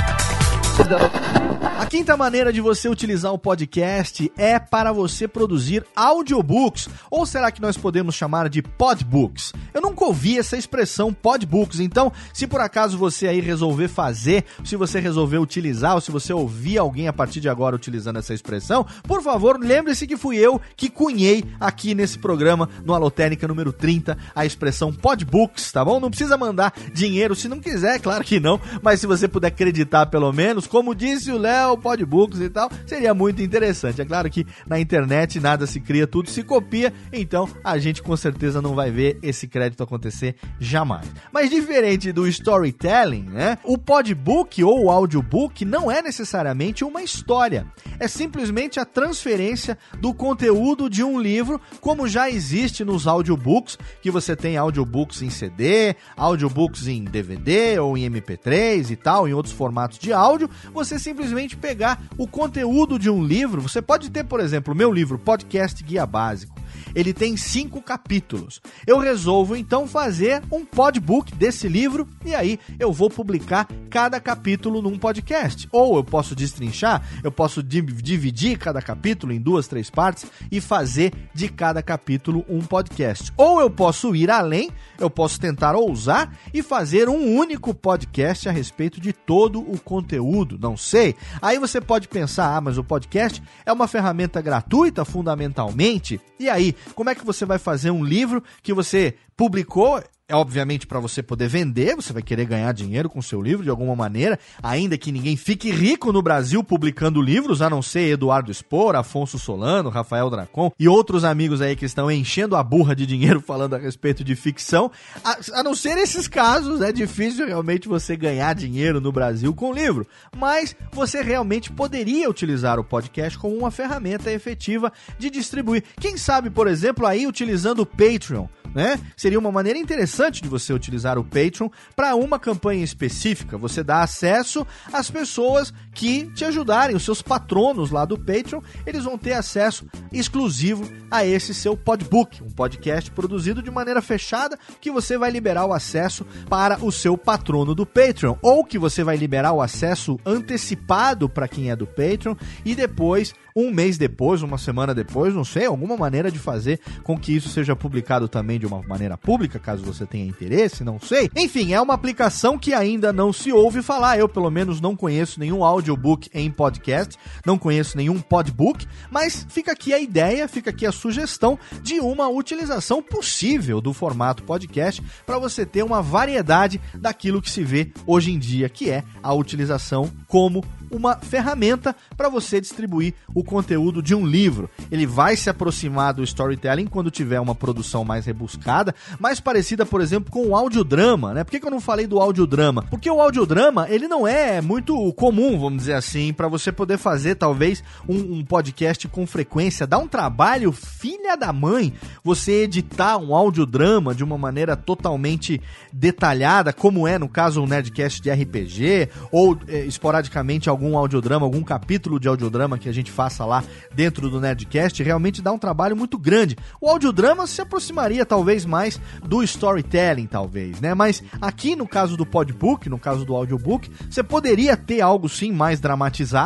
A quinta maneira de você utilizar o podcast é para você produzir audiobooks, ou será que nós podemos chamar de podbooks? Eu nunca ouvi essa expressão podbooks, então se por acaso você aí resolver fazer, se você resolver utilizar, ou se você ouvir alguém a partir de agora utilizando essa expressão, por favor, lembre-se que fui eu que cunhei aqui nesse programa, no Alotênica número trinta, a expressão podbooks, tá bom? Não precisa mandar dinheiro se não quiser, claro que não, mas se você puder acreditar pelo menos, como disse o Léo, podbooks e tal, seria muito interessante. É claro que na internet nada se cria, tudo se copia, então a gente com certeza não vai ver esse crédito acontecer jamais. Mas diferente do storytelling, né, o podbook ou o audiobook não é necessariamente uma história, é simplesmente a transferência do conteúdo de um livro, como já existe nos audiobooks, que você tem audiobooks em C D, audiobooks em D V D ou em M P três e tal, em outros formatos de áudio. Você simplesmente pegar o conteúdo de um livro, você pode ter, por exemplo, o meu livro, Podcast Guia Básico. Ele tem cinco capítulos. Eu resolvo, então, fazer um podbook desse livro e aí eu vou publicar cada capítulo num podcast. Ou eu posso destrinchar, eu posso dividir cada capítulo em duas, três partes e fazer de cada capítulo um podcast. Ou eu posso ir além, eu posso tentar ousar e fazer um único podcast a respeito de todo o conteúdo, não sei. Aí você pode pensar, ah, mas o podcast é uma ferramenta gratuita, fundamentalmente, e aí, como é que você vai fazer um livro que você publicou? É obviamente para você poder vender, você vai querer ganhar dinheiro com o seu livro de alguma maneira, ainda que ninguém fique rico no Brasil publicando livros, a não ser Eduardo Spor, Afonso Solano, Rafael Dracon e outros amigos aí que estão enchendo a burra de dinheiro falando a respeito de ficção. A, a não ser esses casos, é difícil realmente você ganhar dinheiro no Brasil com livro, mas você realmente poderia utilizar o podcast como uma ferramenta efetiva de distribuir. Quem sabe, por exemplo, aí utilizando o Patreon, né? Seria uma maneira interessante de você utilizar o Patreon para uma campanha específica. Você dá acesso às pessoas que te ajudarem, os seus patronos lá do Patreon, eles vão ter acesso exclusivo a esse seu podbook, um podcast produzido de maneira fechada que você vai liberar o acesso para o seu patrono do Patreon, ou que você vai liberar o acesso antecipado para quem é do Patreon e depois, um mês depois, uma semana depois, não sei, alguma maneira de fazer com que isso seja publicado também de uma maneira pública, caso você tenha interesse, não sei. Enfim, é uma aplicação que ainda não se ouve falar, eu pelo menos não conheço nenhum audiobook em podcast, não conheço nenhum podbook, mas fica aqui a ideia, fica aqui a sugestão de uma utilização possível do formato podcast para você ter uma variedade daquilo que se vê hoje em dia, que é a utilização como uma ferramenta para você distribuir o conteúdo de um livro. Ele vai se aproximar do storytelling quando tiver uma produção mais rebuscada, mais parecida, por exemplo, com o audiodrama, né? Por que que eu não falei do audiodrama? Porque o audiodrama, ele não é muito comum, vamos dizer assim, para você poder fazer, talvez, um, um podcast com frequência. Dá um trabalho, filha da mãe, você editar um audiodrama de uma maneira totalmente detalhada, como é, no caso, um Nerdcast de R P G, ou, eh, esporadicamente, algum audiodrama, algum capítulo de audiodrama que a gente faça lá dentro do Nerdcast, realmente dá um trabalho muito grande. O audiodrama se aproximaria talvez mais do storytelling, talvez, né? Mas aqui no caso do podbook, no caso do audiobook, você poderia ter algo sim mais dramatizado.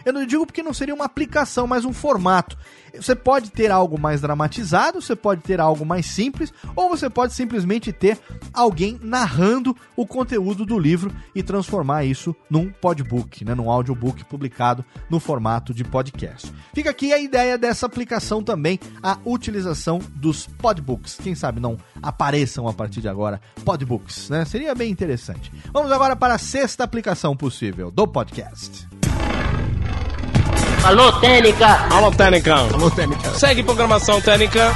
Eu não digo porque não seria uma aplicação, mas um formato. Você pode ter algo mais dramatizado, você pode ter algo mais simples, ou você pode simplesmente ter alguém narrando o conteúdo do livro e transformar isso num podbook, né, num audiobook publicado no formato de podcast. Fica aqui a ideia dessa aplicação também, a utilização dos podbooks. Quem sabe não apareçam a partir de agora podbooks, né? Seria bem interessante. Vamos agora para a sexta aplicação possível do podcast. Alô, Técnica! Alô, Técnica! Alô, Técnica! Segue programação Técnica!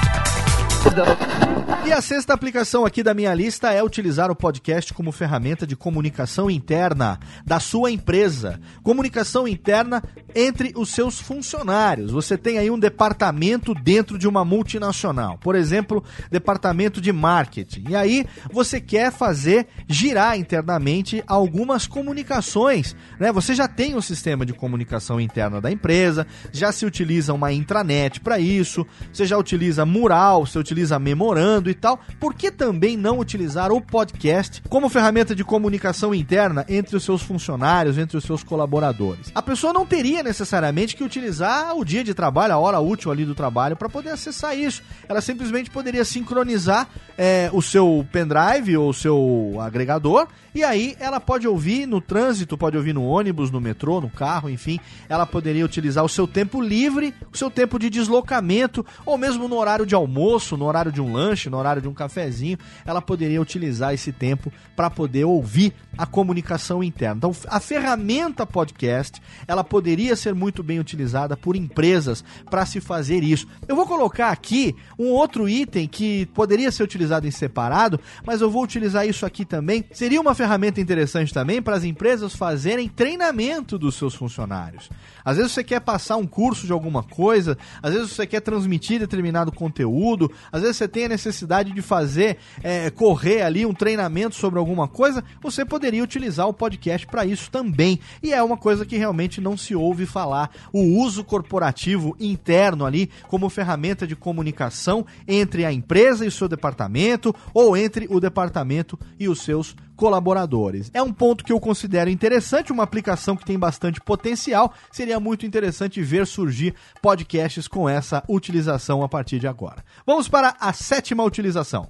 E a sexta aplicação aqui da minha lista é utilizar o podcast como ferramenta de comunicação interna da sua empresa. Comunicação interna entre os seus funcionários. Você tem aí um departamento dentro de uma multinacional. Por exemplo, departamento de marketing. E aí você quer fazer girar internamente algumas comunicações, né? Você já tem um sistema de comunicação interna da empresa, já se utiliza uma intranet para isso, você já utiliza mural, você utiliza memorando e tal. Por que também não utilizar o podcast como ferramenta de comunicação interna entre os seus funcionários, entre os seus colaboradores? A pessoa não teria necessariamente que utilizar o dia de trabalho, a hora útil ali do trabalho para poder acessar isso. Ela simplesmente poderia sincronizar é, o seu pendrive ou o seu agregador e aí ela pode ouvir no trânsito, pode ouvir no ônibus, no metrô, no carro, enfim. Ela poderia utilizar o seu tempo livre, o seu tempo de deslocamento ou mesmo no horário de almoço, no horário de um lanche, no horário de um cafezinho, ela poderia utilizar esse tempo para poder ouvir a comunicação interna. Então, a ferramenta podcast, ela poderia ser muito bem utilizada por empresas para se fazer isso. Eu vou colocar aqui um outro item que poderia ser utilizado em separado, mas eu vou utilizar isso aqui também. Seria uma ferramenta interessante também para as empresas fazerem treinamento dos seus funcionários. Às vezes você quer passar um curso de alguma coisa, às vezes você quer transmitir determinado conteúdo, às vezes você tem a necessidade de fazer, é, correr ali um treinamento sobre alguma coisa, você poderia utilizar o podcast para isso também. E é uma coisa que realmente não se ouve falar. O uso corporativo interno ali como ferramenta de comunicação entre a empresa e o seu departamento ou entre o departamento e os seus colaboradores. É um ponto que eu considero interessante, uma aplicação que tem bastante potencial. Seria muito interessante ver surgir podcasts com essa utilização a partir de agora. Vamos para a sétima utilização.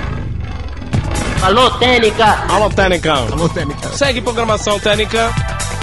Alô, Técnica! Alô, Técnica! Alô, Técnica! Segue programação Técnica!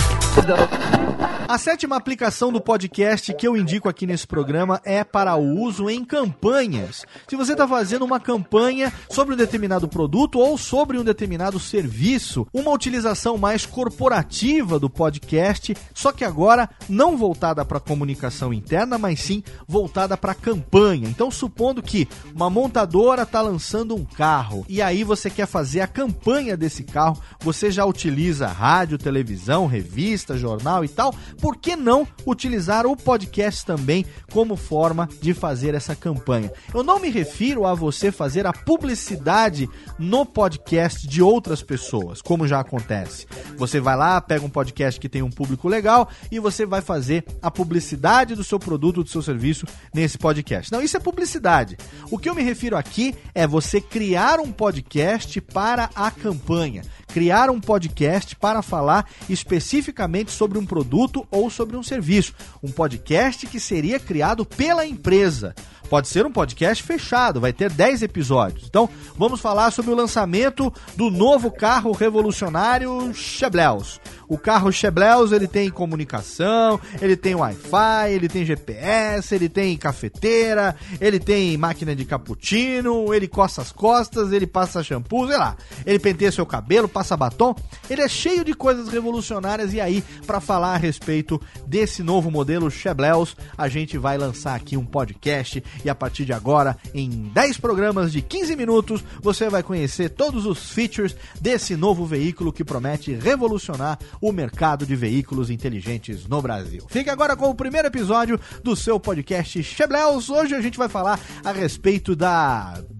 A sétima aplicação do podcast que eu indico aqui nesse programa é para o uso em campanhas. Se você está fazendo uma campanha sobre um determinado produto ou sobre um determinado serviço, uma utilização mais corporativa do podcast, só que agora não voltada para comunicação interna, mas sim voltada para campanha. Então, supondo que uma montadora está lançando um carro e aí você quer fazer a campanha desse carro, você já utiliza rádio, televisão, revista, jornal e tal. Por que não utilizar o podcast também como forma de fazer essa campanha? Eu não me refiro a você fazer a publicidade no podcast de outras pessoas, como já acontece. Você vai lá, pega um podcast que tem um público legal e você vai fazer a publicidade do seu produto, do seu serviço nesse podcast. Não, isso é publicidade. O que eu me refiro aqui é você criar um podcast para a campanha. Criar um podcast para falar especificamente sobre um produto ou sobre um serviço. Um podcast que seria criado pela empresa. Pode ser um podcast fechado, vai ter dez episódios. Então, vamos falar sobre o lançamento do novo carro revolucionário Chevleus. O carro Chevleus, ele tem comunicação, ele tem Wi-Fi, ele tem G P S, ele tem cafeteira, ele tem máquina de cappuccino, ele coça as costas, ele passa shampoo, sei lá. Ele penteia seu cabelo, passa batom. Ele é cheio de coisas revolucionárias e aí, para falar a respeito desse novo modelo Chevleus, a gente vai lançar aqui um podcast. E a partir de agora, em dez programas de quinze minutos, você vai conhecer todos os features desse novo veículo que promete revolucionar o mercado de veículos inteligentes no Brasil. Fique agora com o primeiro episódio do seu podcast Chevleus. Hoje a gente vai falar a respeito da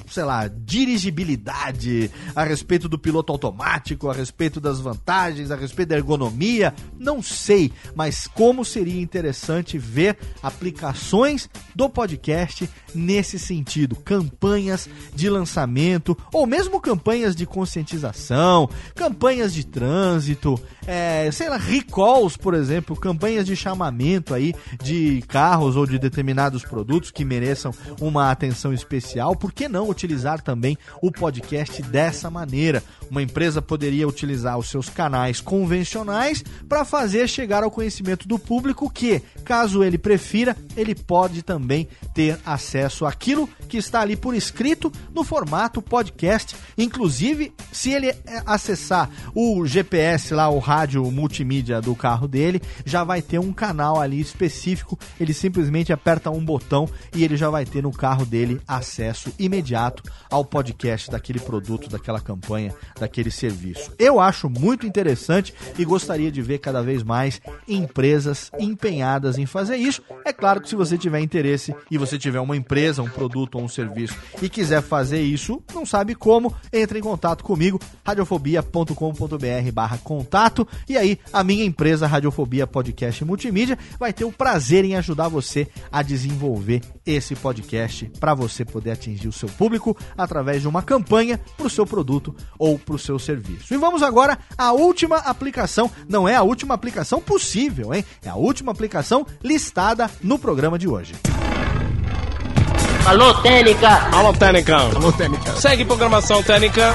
sei lá, dirigibilidade, a respeito do piloto automático, a respeito das vantagens, a respeito da ergonomia, não sei, mas como seria interessante ver aplicações do podcast nesse sentido, campanhas de lançamento, ou mesmo campanhas de conscientização, campanhas de trânsito, é, sei lá, recalls, por exemplo, campanhas de chamamento aí de carros ou de determinados produtos que mereçam uma atenção especial. Por que não utilizar também o podcast dessa maneira? Uma empresa poderia utilizar os seus canais convencionais para fazer chegar ao conhecimento do público que, caso ele prefira, ele pode também ter acesso àquilo que está ali por escrito no formato podcast. Inclusive, se ele acessar o G P S lá, o rádio multimídia do carro dele, já vai ter um canal ali específico. Ele simplesmente aperta um botão e ele já vai ter no carro dele acesso imediato ao podcast daquele produto, daquela campanha, daquele serviço. Eu acho muito interessante e gostaria de ver cada vez mais empresas empenhadas em fazer isso. É claro que se você tiver interesse e você tiver uma empresa, um produto ou um serviço e quiser fazer isso, não sabe como, entre em contato comigo, radiofobia ponto com ponto b r barra contato, e aí a minha empresa Radiofobia Podcast Multimídia vai ter o prazer em ajudar você a desenvolver esse podcast para você poder atingir o seu público através de uma campanha para o seu produto ou para o seu serviço. E vamos agora à última aplicação, não é a última aplicação possível, hein? É a última aplicação listada no programa de hoje. Alô, Técnica! Alô, Técnica! Alô, Técnica! Segue programação Técnica!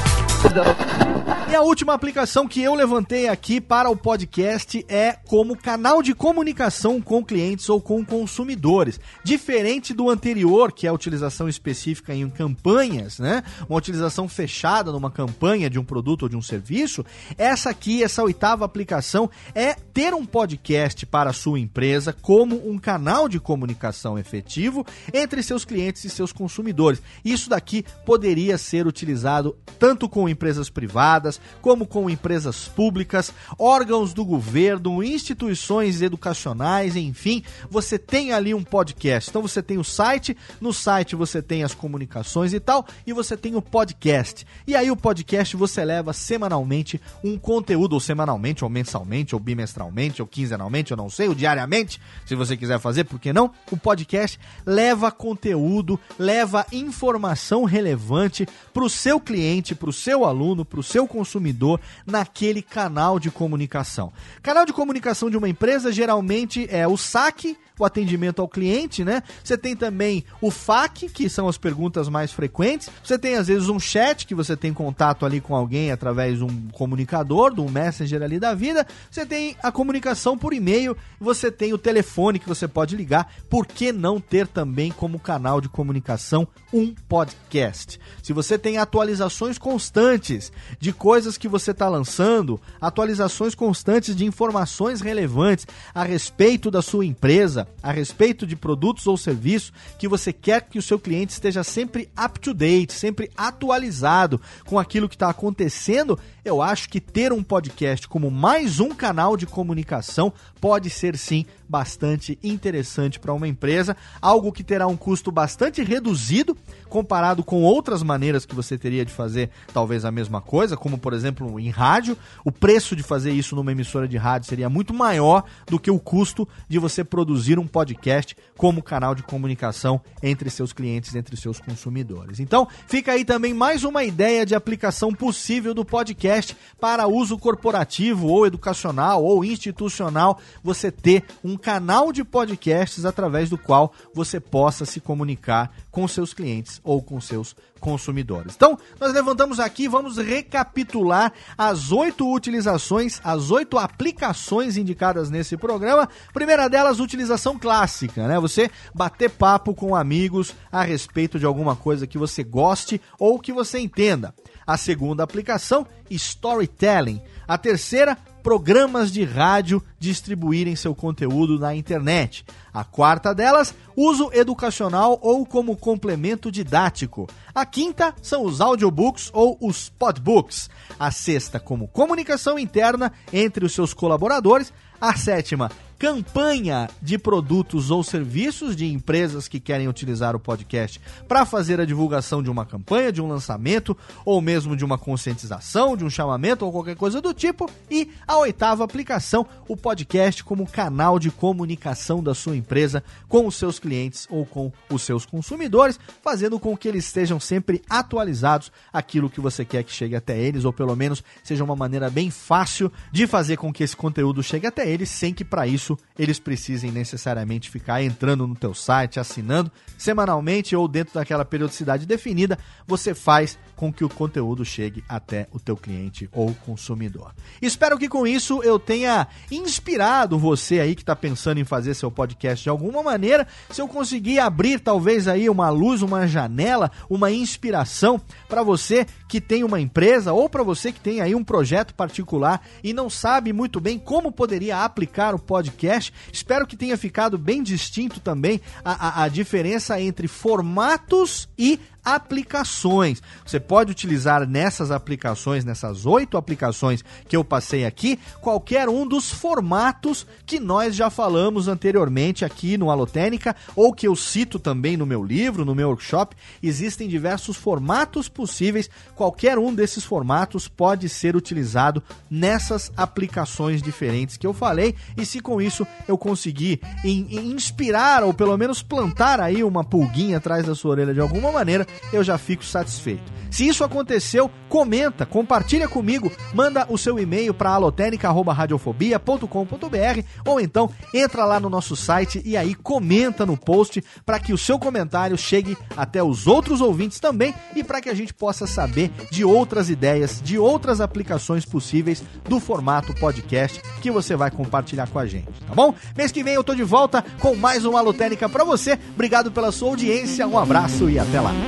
E a última aplicação que eu levantei aqui para o podcast é como canal de comunicação com clientes ou com consumidores. Diferente do anterior, que é a utilização específica em campanhas, né? Uma utilização fechada numa campanha de um produto ou de um serviço, essa aqui, essa oitava aplicação, é ter um podcast para a sua empresa como um canal de comunicação efetivo entre seus clientes e seus consumidores. Isso daqui poderia ser utilizado tanto com empresas privadas, como com empresas públicas, órgãos do governo, instituições educacionais, enfim, você tem ali um podcast. Então você tem o site, no site você tem as comunicações e tal, e você tem o podcast. E aí o podcast você leva semanalmente um conteúdo, ou semanalmente, ou mensalmente, ou bimestralmente, ou quinzenalmente, eu não sei, ou diariamente, se você quiser fazer, por que não? O podcast leva conteúdo, leva informação relevante para o seu cliente, para o seu aluno, para o seu consumidor naquele canal de comunicação. Canal de comunicação de uma empresa geralmente é o saque, o atendimento ao cliente, né? Você tem também o F A Q, que são as perguntas mais frequentes. Você tem, às vezes, um chat, que você tem contato ali com alguém através de um comunicador, de um messenger ali da vida. Você tem a comunicação por e-mail. Você tem o telefone que você pode ligar. Por que não ter também como canal de comunicação um podcast? Se você tem atualizações constantes de coisas que você está lançando, atualizações constantes de informações relevantes a respeito da sua empresa, a respeito de produtos ou serviços, que você quer que o seu cliente esteja sempre up to date, sempre atualizado com aquilo que está acontecendo, eu acho que ter um podcast como mais um canal de comunicação pode ser sim bastante interessante para uma empresa, algo que terá um custo bastante reduzido comparado com outras maneiras que você teria de fazer talvez a mesma coisa, como por exemplo em rádio. O preço de fazer isso numa emissora de rádio seria muito maior do que o custo de você produzir um podcast como canal de comunicação entre seus clientes, entre seus consumidores. Então, fica aí também mais uma ideia de aplicação possível do podcast para uso corporativo ou educacional ou institucional, você ter um canal de podcasts através do qual você possa se comunicar com seus clientes ou com seus consumidores. Então, nós levantamos aqui, vamos recapitular as oito utilizações, as oito aplicações indicadas nesse programa. Primeira delas, utilização clássica, né? Você bater papo com amigos a respeito de alguma coisa que você goste ou que você entenda. A segunda aplicação, storytelling. A terceira, programas de rádio distribuírem seu conteúdo na internet. A quarta delas, uso educacional ou como complemento didático. A quinta são os audiobooks ou os podbooks. A sexta, como comunicação interna entre os seus colaboradores. A sétima, campanha de produtos ou serviços de empresas que querem utilizar o podcast para fazer a divulgação de uma campanha, de um lançamento, ou mesmo de uma conscientização, de um chamamento ou qualquer coisa do tipo. E a oitava aplicação, o podcast como canal de comunicação da sua empresa com os seus clientes ou com os seus consumidores, fazendo com que eles estejam sempre atualizados aquilo que você quer que chegue até eles, ou pelo menos seja uma maneira bem fácil de fazer com que esse conteúdo chegue até eles, sem que para isso eles precisem necessariamente ficar entrando no teu site, assinando semanalmente ou dentro daquela periodicidade definida. Você faz com que o conteúdo chegue até o teu cliente ou consumidor. Espero que com isso eu tenha inspirado você aí que está pensando em fazer seu podcast de alguma maneira. Se eu conseguir abrir talvez aí uma luz, uma janela, uma inspiração para você que tem uma empresa ou para você que tem aí um projeto particular e não sabe muito bem como poderia aplicar o podcast, espero que tenha ficado bem distinto também a, a, a diferença entre formatos e aplicações. Você pode utilizar nessas aplicações, nessas oito aplicações que eu passei aqui, qualquer um dos formatos que nós já falamos anteriormente aqui no Alotênica, ou que eu cito também no meu livro, no meu workshop. Existem diversos formatos possíveis, qualquer um desses formatos pode ser utilizado nessas aplicações diferentes que eu falei, e se com isso eu conseguir in- inspirar, ou pelo menos plantar aí uma pulguinha atrás da sua orelha de alguma maneira, eu já fico satisfeito. Se isso aconteceu, comenta, compartilha comigo, manda o seu e-mail para alotênica arroba radiofobia ponto com ponto b r, ou então entra lá no nosso site e aí comenta no post para que o seu comentário chegue até os outros ouvintes também e para que a gente possa saber de outras ideias, de outras aplicações possíveis do formato podcast que você vai compartilhar com a gente, tá bom? Mês que vem eu tô de volta com mais um Alotênica para você. Obrigado pela sua audiência, um abraço e até lá.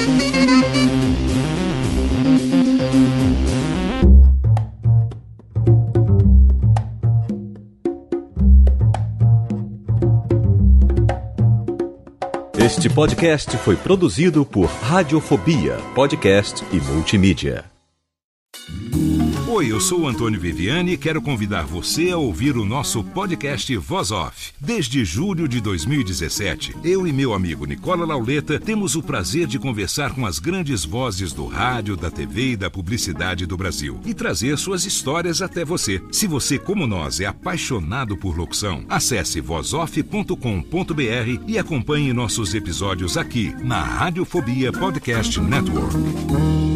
Este podcast foi produzido por Radiofobia, podcast e multimídia. Oi, eu sou o Antônio Viviani e quero convidar você a ouvir o nosso podcast Voz Off. Desde julho de dois mil e dezessete, eu e meu amigo Nicola Lauleta temos o prazer de conversar com as grandes vozes do rádio, da T V e da publicidade do Brasil e trazer suas histórias até você. Se você, como nós, é apaixonado por locução, acesse voz off ponto com ponto b r e acompanhe nossos episódios aqui na Radiofobia Podcast Network.